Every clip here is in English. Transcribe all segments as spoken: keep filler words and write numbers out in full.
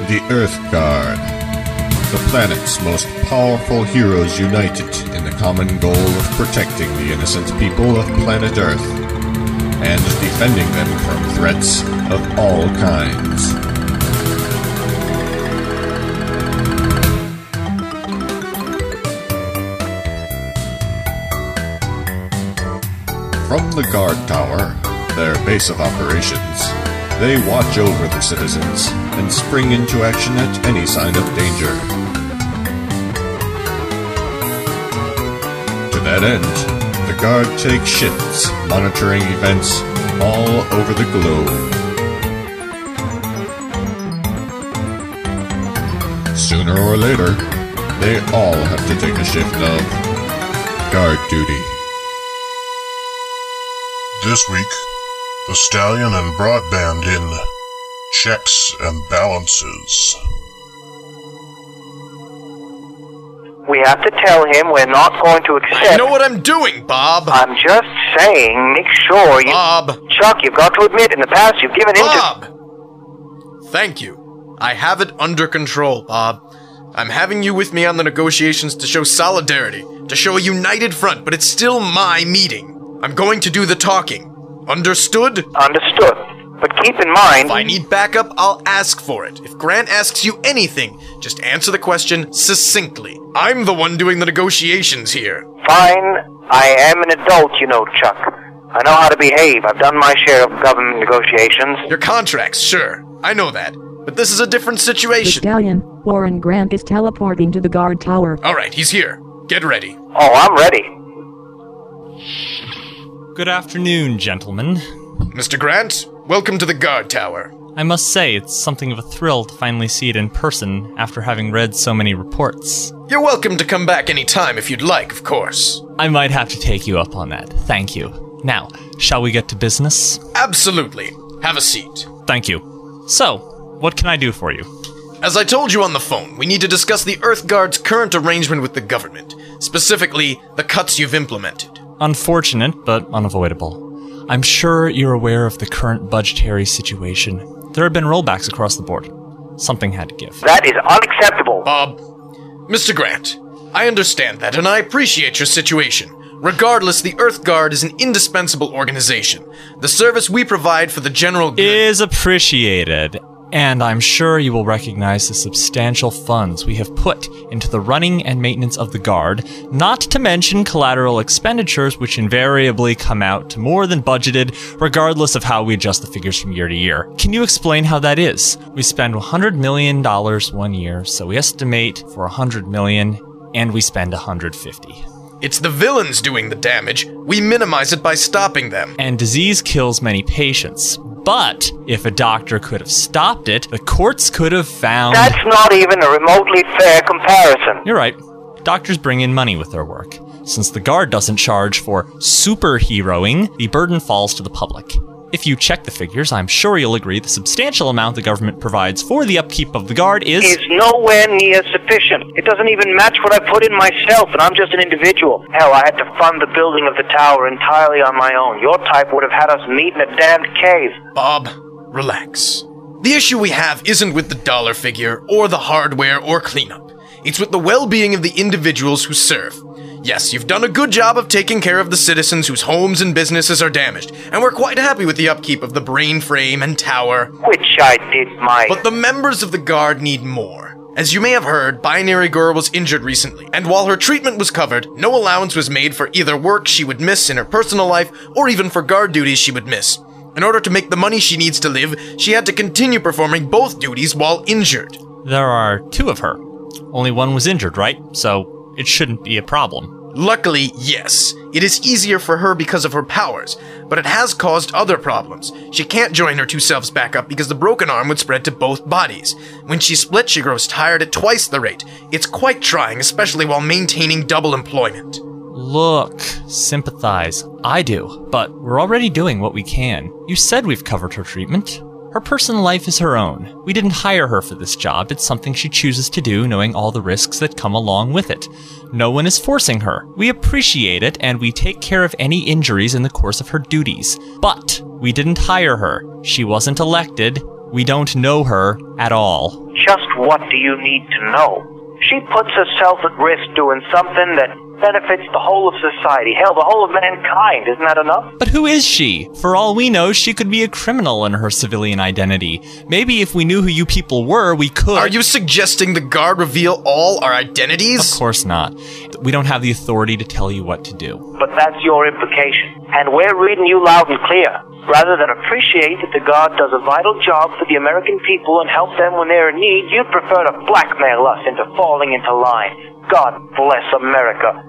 The Earth Guard. The planet's most powerful heroes united in the common goal of protecting the innocent people of planet Earth and defending them from threats of all kinds. From the guard tower, their base of operations, they watch over the citizens and spring into action at any sign of danger. To that end, the Guard take shifts monitoring events all over the globe. Sooner or later, they all have to take a shift of guard duty. This week, the Stallion and Broadband in Checks and Balances. We have to tell him we're not going to accept... I know what I'm doing, Bob! I'm just saying, make sure you... Bob! Chuck, you've got to admit, in the past you've given in to... Bob! Thank you. I have it under control, Bob. I'm having you with me on the negotiations to show solidarity, to show a united front, but it's still my meeting. I'm going to do the talking. Understood? Understood. But keep in mind... If I need backup, I'll ask for it. If Grant asks you anything, just answer the question succinctly. I'm the one doing the negotiations here. Fine. I am an adult, you know, Chuck. I know how to behave. I've done my share of government negotiations. Your contracts, sure. I know that. But this is a different situation. The Stallion, Warren Grant is teleporting to the guard tower. Alright, he's here. Get ready. Oh, I'm ready. Good afternoon, gentlemen. Mister Grant, welcome to the guard tower. I must say, it's something of a thrill to finally see it in person after having read so many reports. You're welcome to come back any time if you'd like, of course. I might have to take you up on that. Thank you. Now, shall we get to business? Absolutely. Have a seat. Thank you. So, what can I do for you? As I told you on the phone, we need to discuss the Earth Guard's current arrangement with the government, specifically the cuts you've implemented. Unfortunate, but unavoidable. I'm sure you're aware of the current budgetary situation. There have been rollbacks across the board. Something had to give. That is unacceptable. Bob, Mister Grant, I understand that, and I appreciate your situation. Regardless, the Earth Guard is an indispensable organization. The service we provide for the general good is appreciated. And I'm sure you will recognize the substantial funds we have put into the running and maintenance of the Guard, not to mention collateral expenditures which invariably come out to more than budgeted, regardless of how we adjust the figures from year to year. Can you explain how that is? We spend one hundred million dollars one year, so we estimate for one hundred million dollars, and we spend one hundred fifty. It's the villains doing the damage. We minimize it by stopping them. And disease kills many patients. But if a doctor could have stopped it, the courts could have found... That's not even a remotely fair comparison. You're right. Doctors bring in money with their work. Since the Guard doesn't charge for superheroing, the burden falls to the public. If you check the figures, I'm sure you'll agree the substantial amount the government provides for the upkeep of the Guard is... is nowhere near sufficient. It doesn't even match what I put in myself, and I'm just an individual. Hell, I had to fund the building of the tower entirely on my own. Your type would have had us meet in a damned cave. Bob, relax. The issue we have isn't with the dollar figure, or the hardware, or cleanup. It's with the well-being of the individuals who serve. Yes, you've done a good job of taking care of the citizens whose homes and businesses are damaged, and we're quite happy with the upkeep of the brain frame and tower. Which I did my... But the members of the Guard need more. As you may have heard, Binary Girl was injured recently, and while her treatment was covered, no allowance was made for either work she would miss in her personal life, or even for Guard duties she would miss. In order to make the money she needs to live, she had to continue performing both duties while injured. There are two of her. Only one was injured, right? So... it shouldn't be a problem. Luckily, yes. It is easier for her because of her powers, but it has caused other problems. She can't join her two selves back up because the broken arm would spread to both bodies. When she splits, she grows tired at twice the rate. It's quite trying, especially while maintaining double employment. Look, sympathize. I do, but we're already doing what we can. You said we've covered her treatment. Her personal life is her own. We didn't hire her for this job. It's something she chooses to do, knowing all the risks that come along with it. No one is forcing her. We appreciate it, and we take care of any injuries in the course of her duties. But we didn't hire her. She wasn't elected. We don't know her at all. Just what do you need to know? She puts herself at risk doing something that benefits the whole of society. Hell, the whole of mankind. Isn't that enough? But who is she? For all we know, she could be a criminal in her civilian identity. Maybe if we knew who you people were, we could... Are you suggesting the Guard reveal all our identities? Of course not. We don't have the authority to tell you what to do. But that's your implication. And we're reading you loud and clear. Rather than appreciate that the Guard does a vital job for the American people and help them when they're in need, you'd prefer to blackmail us into falling into line. God bless America.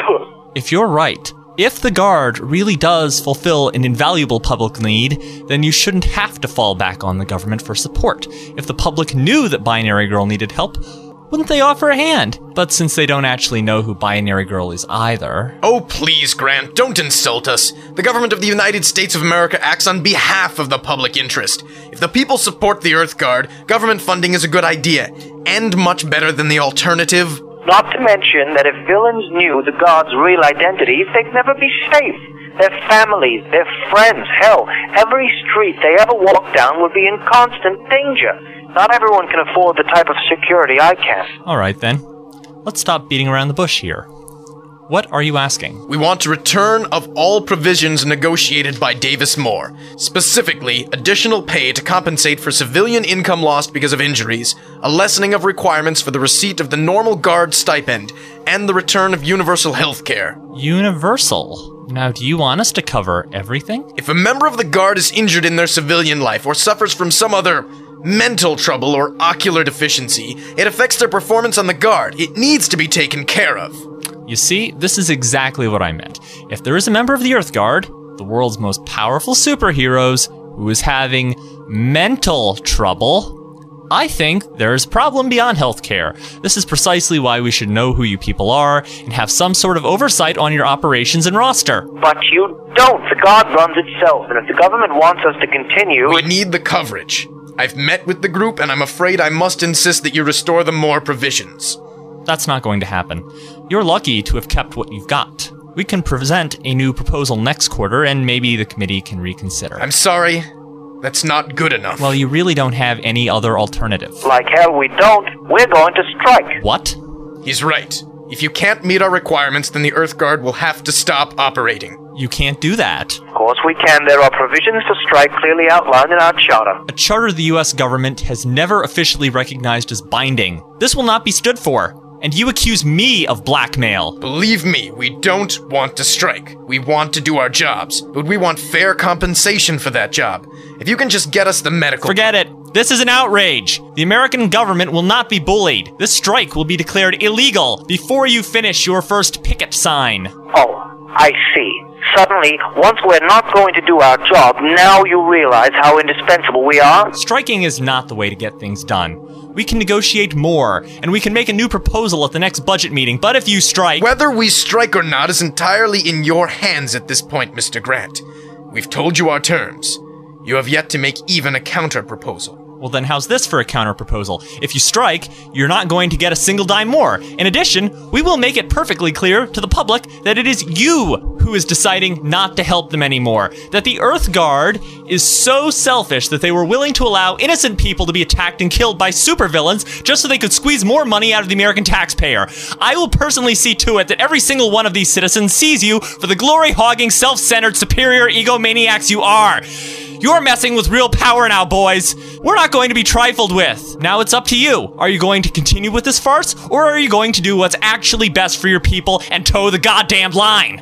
If you're right, if the Guard really does fulfill an invaluable public need, then you shouldn't have to fall back on the government for support. If the public knew that Binary Girl needed help, wouldn't they offer a hand? But since they don't actually know who Binary Girl is either... Oh, please, Grant, don't insult us. The government of the United States of America acts on behalf of the public interest. If the people support the Earth Guard, government funding is a good idea, and much better than the alternative. Not to mention that if villains knew the Guard's real identities, they'd never be safe. Their families, their friends, hell, every street they ever walk down would be in constant danger. Not everyone can afford the type of security I can. All right, then. Let's stop beating around the bush here. What are you asking? We want a return of all provisions negotiated by Davis Moore. Specifically, additional pay to compensate for civilian income lost because of injuries, a lessening of requirements for the receipt of the normal Guard stipend, and the return of universal health care. Universal? Now, do you want us to cover everything? If a member of the Guard is injured in their civilian life or suffers from some other mental trouble or ocular deficiency, it affects their performance on the Guard. It needs to be taken care of. You see, this is exactly what I meant. If there is a member of the Earth Guard, the world's most powerful superheroes, who is having mental trouble, I think there is a problem beyond healthcare. This is precisely why we should know who you people are and have some sort of oversight on your operations and roster. But you don't. The Guard runs itself, and if the government wants us to continue... We need the coverage. I've met with the group, and I'm afraid I must insist that you restore them more provisions. That's not going to happen. You're lucky to have kept what you've got. We can present a new proposal next quarter, and maybe the committee can reconsider. I'm sorry. That's not good enough. Well, you really don't have any other alternative. Like hell we don't. We're going to strike. What? He's right. If you can't meet our requirements, then the Earth Guard will have to stop operating. You can't do that. Of course we can. There are provisions to strike clearly outlined in our charter. A charter the U S government has never officially recognized as binding. This will not be stood for. And you accuse me of blackmail. Believe me, we don't want to strike. We want to do our jobs, but we want fair compensation for that job. If you can just get us the medical... Forget it. This is an outrage. The American government will not be bullied. This strike will be declared illegal before you finish your first picket sign. Oh, I see. Suddenly, once we're not going to do our job, now you realize how indispensable we are? Striking is not the way to get things done. We can negotiate more, and we can make a new proposal at the next budget meeting, but if you strike... Whether we strike or not is entirely in your hands at this point, Mister Grant. We've told you our terms. You have yet to make even a counter-proposal. Well, then how's this for a counter-proposal? If you strike, you're not going to get a single dime more. In addition, we will make it perfectly clear to the public that it is you who is deciding not to help them anymore. That the Earth Guard is so selfish that they were willing to allow innocent people to be attacked and killed by supervillains just so they could squeeze more money out of the American taxpayer. I will personally see to it that every single one of these citizens sees you for the glory-hogging, self-centered, superior egomaniacs you are. You're messing with real power now, boys. We're not going to be trifled with. Now it's up to you. Are you going to continue with this farce, or are you going to do what's actually best for your people and toe the goddamn line?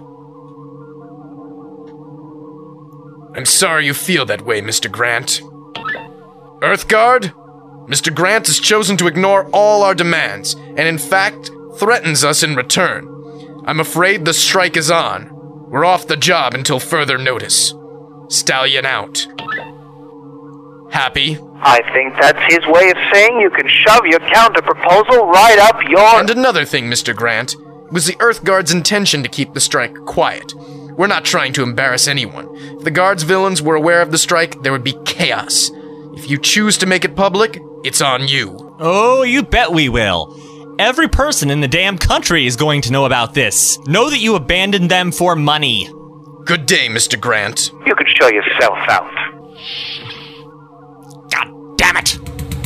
I'm sorry you feel that way, Mister Grant. Earth Guard? Mister Grant has chosen to ignore all our demands, and in fact, threatens us in return. I'm afraid the strike is on. We're off the job until further notice. Stallion out. Happy? I think that's his way of saying you can shove your counter-proposal right up your... And another thing, Mister Grant. It was the Earth Guard's intention to keep the strike quiet. We're not trying to embarrass anyone. If the Guard's villains were aware of the strike, there would be chaos. If you choose to make it public, it's on you. Oh, you bet we will. Every person in the damn country is going to know about this. Know that you abandoned them for money. Good day, Mister Grant. You can show yourself out. God damn it!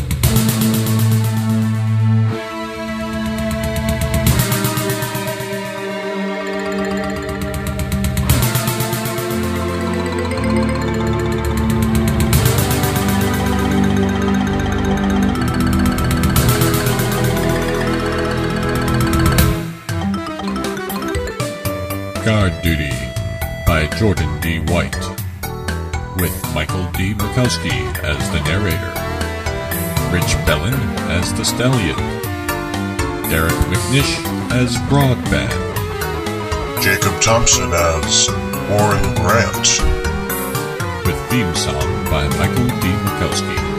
Guard Duty by Jordan D. White, with Michael D. Mikowski as the narrator, Rich Bellin as the Stallion, Derek McNish as Broadband, Jacob Thompson as Warren Grant, with theme song by Michael D. Mikowski.